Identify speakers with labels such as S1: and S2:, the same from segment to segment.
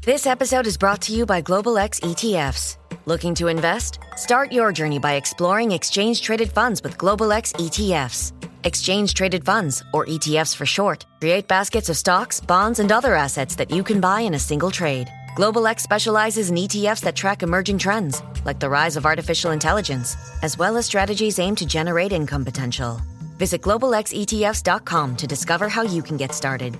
S1: This episode is brought to you by Global X ETFs. Looking to invest? Start your journey by exploring exchange-traded funds with Global X ETFs. Exchange-traded funds, or ETFs for short, create baskets of stocks, bonds, and other assets that you can buy in a single trade. Global X specializes in ETFs that track emerging trends, like the rise of artificial intelligence, as well as strategies aimed to generate income potential. Visit globalxetfs.com to discover how you can get started.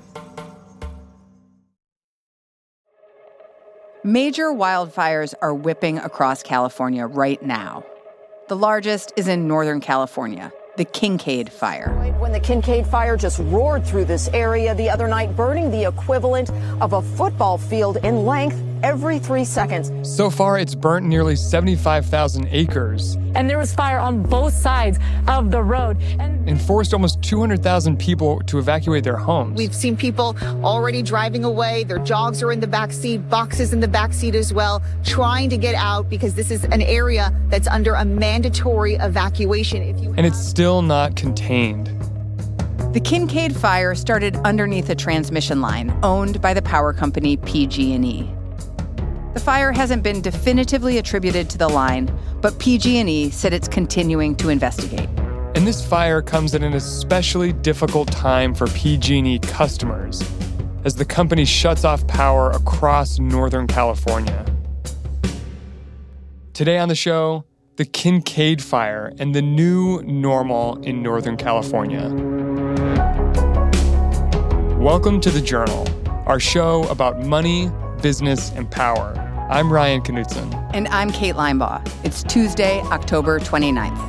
S2: Major wildfires are whipping across California right now. The largest is in Northern California, the Kincade Fire.
S3: When the Kincade Fire just roared through this area the other night, burning the equivalent of a football field in length every 3 seconds.
S4: So far, it's burnt nearly 75,000 acres.
S5: And there was fire on both sides of the road.
S4: And forced almost 200,000 people to evacuate their homes.
S6: We've seen people already driving away. Their dogs are in the backseat, boxes in the backseat as well, trying to get out because this is an area that's under a mandatory evacuation.
S4: And it's still not contained.
S2: The Kincade Fire started underneath a transmission line owned by the power company PG&E. The fire hasn't been definitively attributed to the line, but PG&E said it's continuing to investigate.
S4: And this fire comes at an especially difficult time for PG&E customers, as the company shuts off power across Northern California. Today on the show, the Kincade Fire and the new normal in Northern California. Welcome to The Journal, our show about money, business, and power. I'm Ryan Knutson.
S2: And I'm Kate Linebaugh. It's Tuesday, October 29th.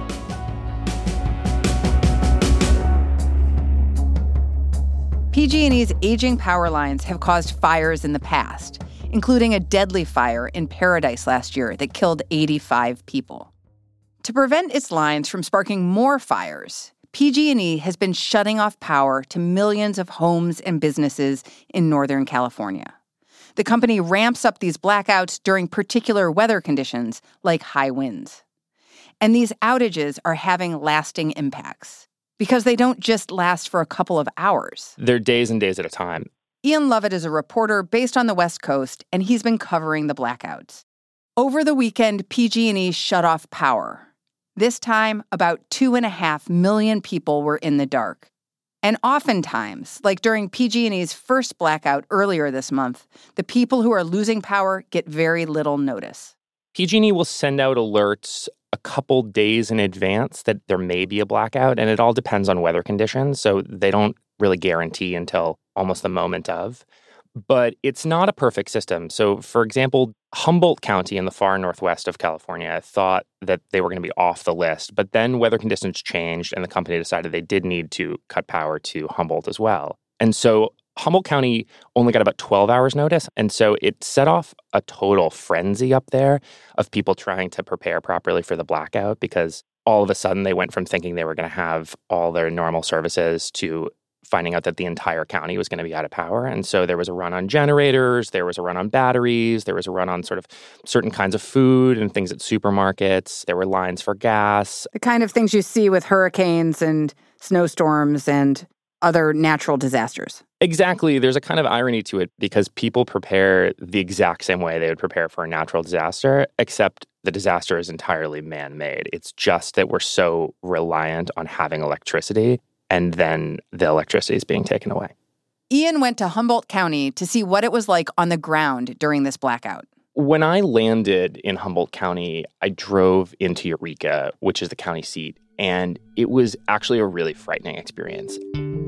S2: PG&E's aging power lines have caused fires in the past, including a deadly fire in Paradise last year that killed 85 people. To prevent its lines from sparking more fires, PG&E has been shutting off power to millions of homes and businesses in Northern California. The company ramps up these blackouts during particular weather conditions, like high winds. And these outages are having lasting impacts, because they don't just last for a couple of hours.
S7: They're days and days at a time.
S2: Ian Lovett is a reporter based on the West Coast, and he's been covering the blackouts. Over the weekend, PG&E shut off power. This time, about 2.5 million people were in the dark. And oftentimes, like during PG&E's first blackout earlier this month, the people who are losing power get very little notice.
S7: PG&E will send out alerts a couple days in advance that there may be a blackout, and it all depends on weather conditions, so they don't really guarantee until almost the moment of. But it's not a perfect system. So, for example, Humboldt County in the far northwest of California thought that they were going to be off the list, but then weather conditions changed and the company decided they did need to cut power to Humboldt as well. And so Humboldt County only got about 12 hours notice, and so it set off a total frenzy up there of people trying to prepare properly for the blackout, because all of a sudden they went from thinking they were going to have all their normal services to finding out that the entire county was going to be out of power. And so there was a run on generators, there was a run on batteries, there was a run on sort of certain kinds of food and things at supermarkets. There were lines for gas.
S2: The kind of things you see with hurricanes and snowstorms and other natural disasters.
S7: Exactly. There's a kind of irony to it, because people prepare the exact same way they would prepare for a natural disaster, except the disaster is entirely man-made. It's just that we're so reliant on having electricity, and then the electricity is being taken away.
S2: Ian went to Humboldt County to see what it was like on the ground during this blackout.
S7: When I landed in Humboldt County, I drove into Eureka, which is the county seat, and it was actually a really frightening experience.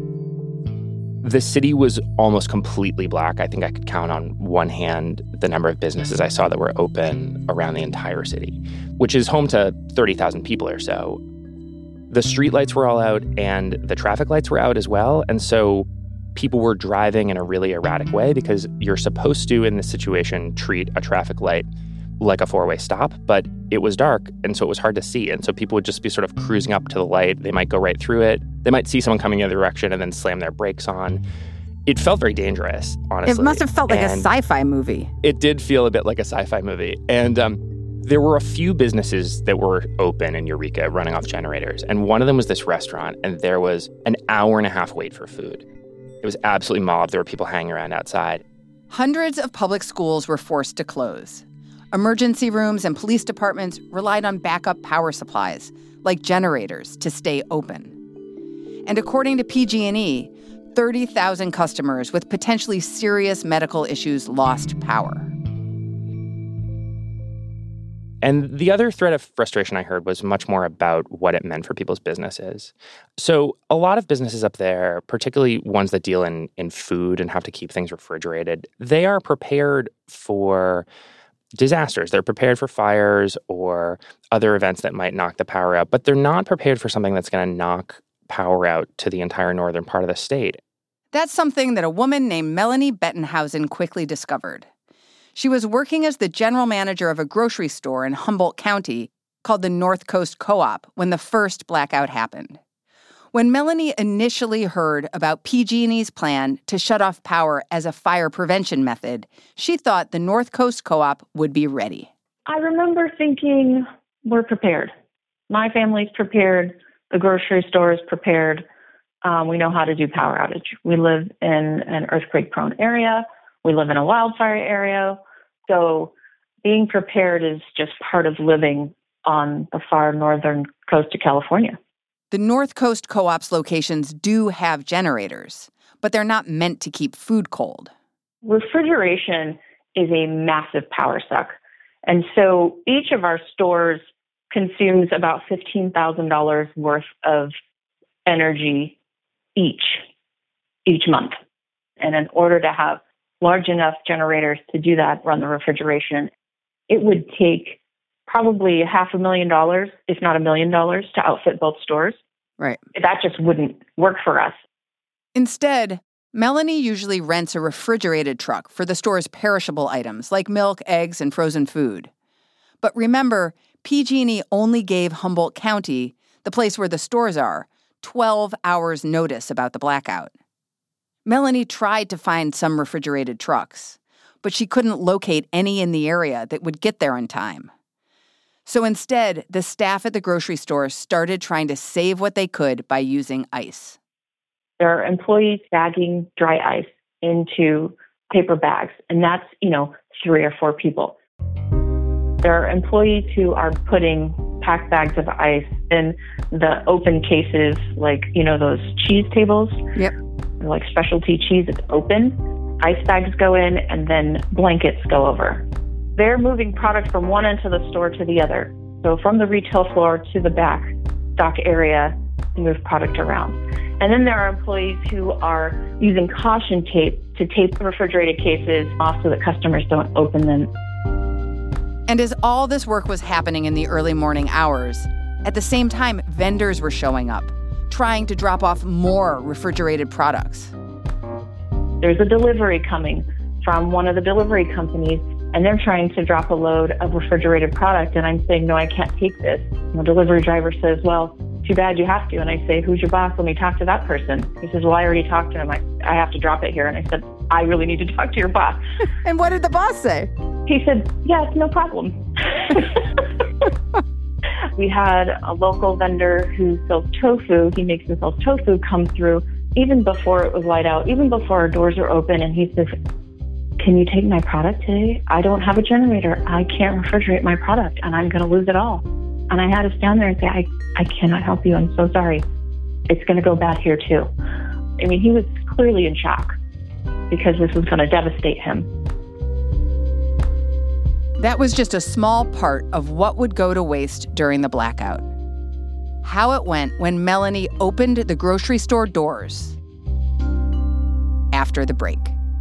S7: The city was almost completely black. I think I could count on one hand the number of businesses I saw that were open around the entire city, which is home to 30,000 people or so. The street lights were all out and the traffic lights were out as well. And so people were driving in a really erratic way, because you're supposed to, in this situation, treat a traffic light like a four-way stop, but it was dark, and so it was hard to see. And so people would just be sort of cruising up to the light. They might go right through it. They might see someone coming the other direction and then slam their brakes on. It felt very dangerous, honestly.
S2: It must have felt like a sci-fi movie.
S7: It did feel a bit like a sci-fi movie. And there were a few businesses that were open in Eureka running off generators. And one of them was this restaurant, and there was an hour and a half wait for food. It was absolutely mobbed. There were people hanging around outside.
S2: Hundreds of public schools were forced to close. Emergency rooms and police departments relied on backup power supplies, like generators, to stay open. And according to PG&E, 30,000 customers with potentially serious medical issues lost power.
S7: And the other thread of frustration I heard was much more about what it meant for people's businesses. So a lot of businesses up there, particularly ones that deal in food and have to keep things refrigerated, they are prepared for disasters. They're prepared for fires or other events that might knock the power out, but they're not prepared for something that's going to knock power out to the entire northern part of the state.
S2: That's something that a woman named Melanie Bettenhausen quickly discovered. She was working as the general manager of a grocery store in Humboldt County called the North Coast Co-op when the first blackout happened. When Melanie initially heard about PG&E's plan to shut off power as a fire prevention method, she thought the North Coast Co-op would be ready.
S8: I remember thinking, we're prepared. My family's prepared. The grocery store is prepared. We know how to do power outage. We live in an earthquake-prone area. We live in a wildfire area. So being prepared is just part of living on the far northern coast of California.
S2: The North Coast Co-op's locations do have generators, but they're not meant to keep food cold.
S8: Refrigeration is a massive power suck. And so each of our stores consumes about $15,000 worth of energy each month. And in order to have large enough generators to do that, run the refrigeration, it would take probably $500,000, if not $1 million, to outfit both stores.
S2: Right.
S8: That just wouldn't work for us.
S2: Instead, Melanie usually rents a refrigerated truck for the store's perishable items like milk, eggs, and frozen food. But remember, PG&E only gave Humboldt County, the place where the stores are, 12 hours notice about the blackout. Melanie tried to find some refrigerated trucks, but she couldn't locate any in the area that would get there in time. So instead, the staff at the grocery store started trying to save what they could by using ice.
S8: There are employees bagging dry ice into paper bags, and that's, 3 or 4 people. There are employees who are putting packed bags of ice in the open cases, like, those cheese tables.
S2: Yep.
S8: Like specialty cheese, it's open. Ice bags go in, and then blankets go over. They're moving product from one end of the store to the other. So from the retail floor to the back stock area to move product around. And then there are employees who are using caution tape to tape the refrigerated cases off so that customers don't open them.
S2: And as all this work was happening in the early morning hours, at the same time, vendors were showing up, trying to drop off more refrigerated products.
S8: There's a delivery coming from one of the delivery companies, and they're trying to drop a load of refrigerated product, and I'm saying, no, I can't take this. And the delivery driver says, well, too bad you have to. And I say, who's your boss? Let me talk to that person. He says, well, I already talked to him. I have to drop it here. And I said, I really need to talk to your boss.
S2: And what did the boss say?
S8: He said, yes, no problem. We had a local vendor who sells tofu. He makes and sells tofu come through even before it was light out, even before our doors are open. And he says, can you take my product today? I don't have a generator. I can't refrigerate my product, and I'm going to lose it all. And I had to stand there and say, I cannot help you. I'm so sorry. It's going to go bad here, too. I mean, he was clearly in shock because this was going to devastate him.
S2: That was just a small part of what would go to waste during the blackout. How it went when Melanie opened the grocery store doors after the break.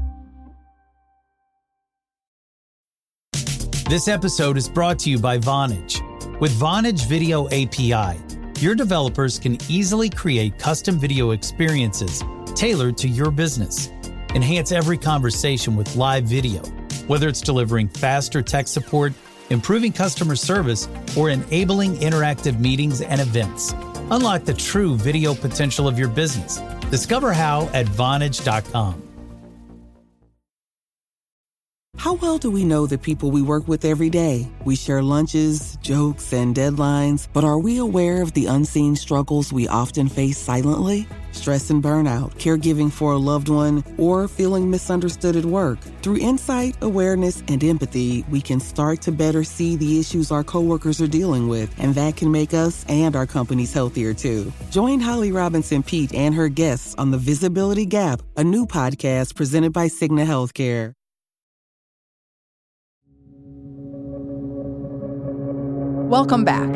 S9: This episode is brought to you by Vonage. With Vonage Video API, your developers can easily create custom video experiences tailored to your business. Enhance every conversation with live video, whether it's delivering faster tech support, improving customer service, or enabling interactive meetings and events. Unlock the true video potential of your business. Discover how at Vonage.com.
S10: How well do we know the people we work with every day? We share lunches, jokes, and deadlines, but are we aware of the unseen struggles we often face silently? Stress and burnout, caregiving for a loved one, or feeling misunderstood at work. Through insight, awareness, and empathy, we can start to better see the issues our coworkers are dealing with, and that can make us and our companies healthier too. Join Holly Robinson Peete and her guests on The Visibility Gap, a new podcast presented by Cigna Healthcare.
S2: Welcome back.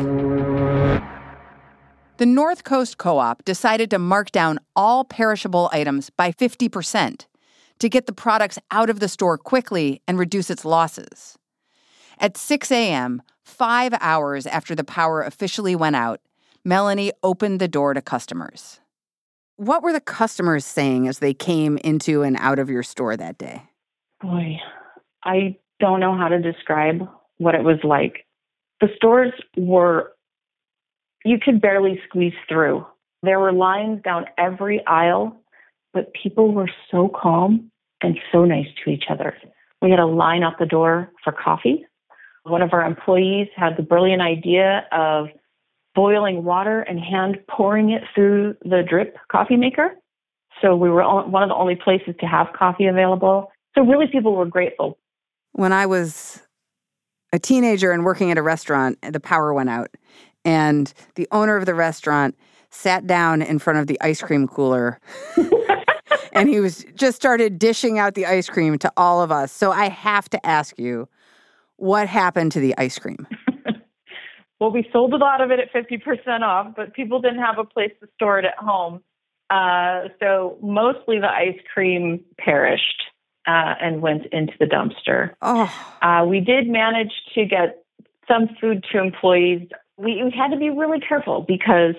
S2: The North Coast Co-op decided to mark down all perishable items by 50% to get the products out of the store quickly and reduce its losses. At 6 a.m., 5 hours after the power officially went out, Melanie opened the door to customers. What were the customers saying as they came into and out of your store that day?
S8: Boy, I don't know how to describe what it was like. The stores you could barely squeeze through. There were lines down every aisle, but people were so calm and so nice to each other. We had a line out the door for coffee. One of our employees had the brilliant idea of boiling water and hand pouring it through the drip coffee maker. So we were one of the only places to have coffee available. So really people were grateful.
S2: When I was a teenager and working at a restaurant, the power went out. And the owner of the restaurant sat down in front of the ice cream cooler. And he just started dishing out the ice cream to all of us. So I have to ask you, what happened to the ice cream?
S8: Well, we sold a lot of it at 50% off, but people didn't have a place to store it at home. So mostly the ice cream perished and went into the dumpster.
S2: Oh.
S8: We did manage to get some food to employees. We had to be really careful because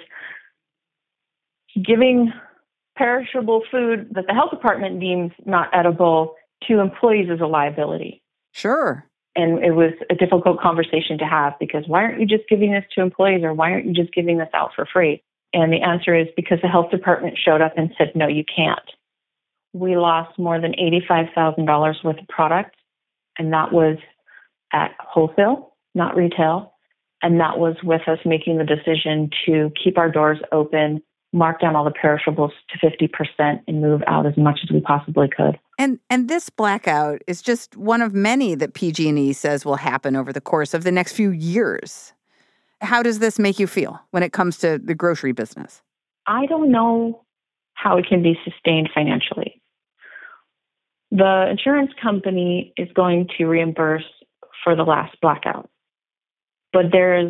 S8: giving perishable food that the health department deems not edible to employees is a liability.
S2: Sure.
S8: And it was a difficult conversation to have because why aren't you just giving this to employees or why aren't you just giving this out for free? And the answer is because the health department showed up and said, no, you can't. We lost more than $85,000 worth of product, and that was at wholesale, not retail. And that was with us making the decision to keep our doors open, mark down all the perishables to 50%, and move out as much as we possibly could.
S2: And this blackout is just one of many that PG&E says will happen over the course of the next few years. How does this make you feel when it comes to the grocery business?
S8: I don't know how it can be sustained financially. The insurance company is going to reimburse for the last blackout. But there's,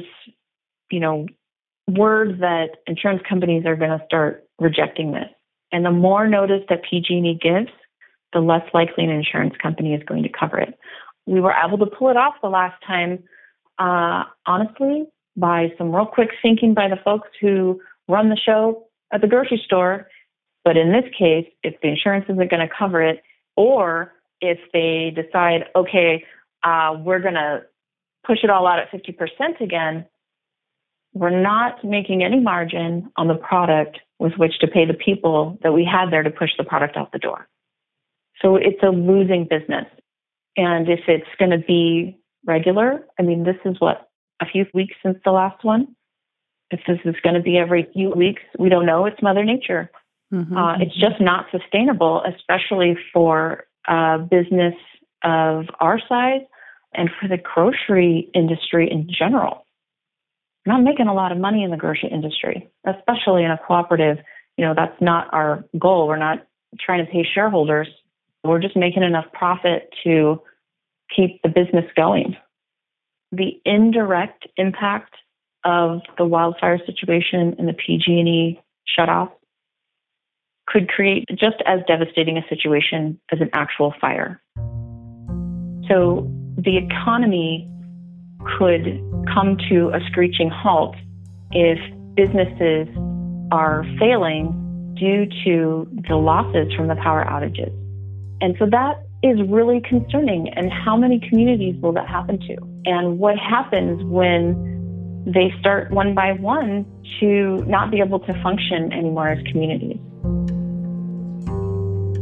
S8: word that insurance companies are going to start rejecting this. And the more notice that PG&E gives, the less likely an insurance company is going to cover it. We were able to pull it off the last time, honestly, by some real quick thinking by the folks who run the show at the grocery store. But in this case, if the insurance isn't going to cover it, or if they decide, okay, we're going to push it all out at 50% again, we're not making any margin on the product with which to pay the people that we had there to push the product out the door. So it's a losing business. And if it's going to be regular, this is a few weeks since the last one. If this is going to be every few weeks, we don't know. It's Mother Nature. Mm-hmm. It's just not sustainable, especially for a business of our size and for the grocery industry in general. We're not making a lot of money in the grocery industry, especially in a cooperative. That's not our goal. We're not trying to pay shareholders. We're just making enough profit to keep the business going. The indirect impact of the wildfire situation and the PG&E shutoff could create just as devastating a situation as an actual fire. So the economy could come to a screeching halt if businesses are failing due to the losses from the power outages. And so that is really concerning. And how many communities will that happen to? And what happens when they start one by one to not be able to function anymore as communities?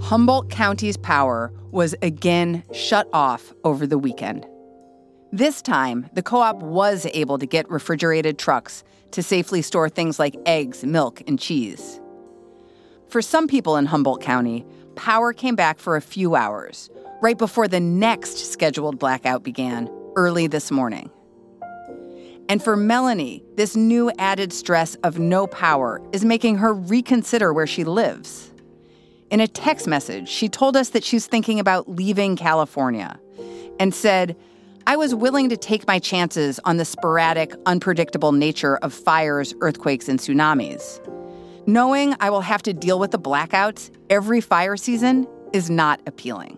S2: Humboldt County's power was again shut off over the weekend. This time, the co-op was able to get refrigerated trucks to safely store things like eggs, milk, and cheese. For some people in Humboldt County, power came back for a few hours, right before the next scheduled blackout began, early this morning. And for Melanie, this new added stress of no power is making her reconsider where she lives. In a text message, she told us that she's thinking about leaving California and said, "I was willing to take my chances on the sporadic, unpredictable nature of fires, earthquakes, and tsunamis. Knowing I will have to deal with the blackouts every fire season is not appealing."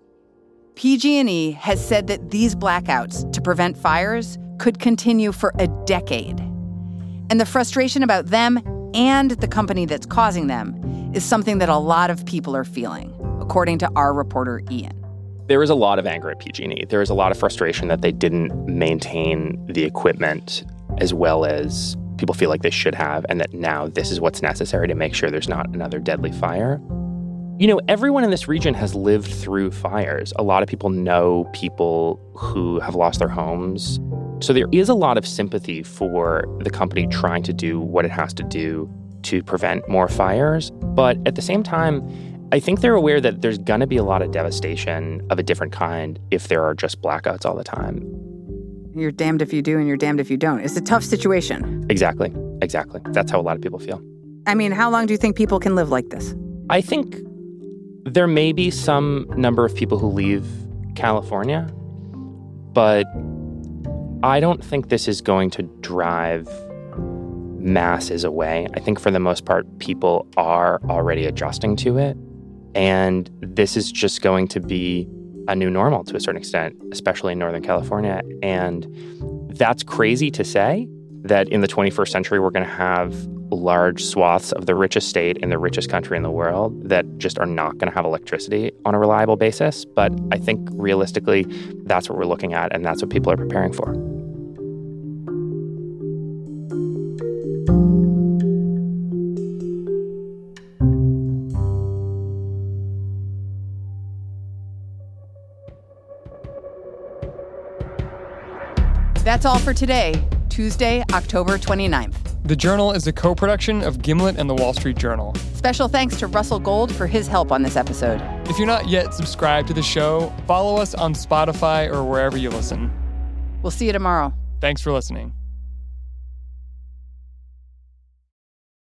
S2: PG&E has said that these blackouts to prevent fires could continue for a decade. And the frustration about them and the company that's causing them is something that a lot of people are feeling, according to our reporter, Ian.
S7: There is a lot of anger at PG&E. There is a lot of frustration that they didn't maintain the equipment as well as people feel like they should have, and that now this is what's necessary to make sure there's not another deadly fire. You know, everyone in this region has lived through fires. A lot of people know people who have lost their homes. So there is a lot of sympathy for the company trying to do what it has to do to prevent more fires. But at the same time, I think they're aware that there's going to be a lot of devastation of a different kind if there are just blackouts all the time.
S2: You're damned if you do and you're damned if you don't. It's a tough situation.
S7: Exactly. That's how a lot of people feel.
S2: I mean, how long do you think people can live like this?
S7: I think there may be some number of people who leave California, but I don't think this is going to drive masses away. I think for the most part, people are already adjusting to it. And this is just going to be a new normal to a certain extent, especially in Northern California. And that's crazy to say, that in the 21st century, we're going to have large swaths of the richest state in the richest country in the world that just are not going to have electricity on a reliable basis. But I think realistically, that's what we're looking at, and that's what people are preparing for.
S2: That's all for today, Tuesday, October 29th.
S4: The Journal is a co-production of Gimlet and The Wall Street Journal.
S2: Special thanks to Russell Gold for his help on this episode.
S4: If you're not yet subscribed to the show, follow us on Spotify or wherever you listen.
S2: We'll see you tomorrow.
S4: Thanks for listening.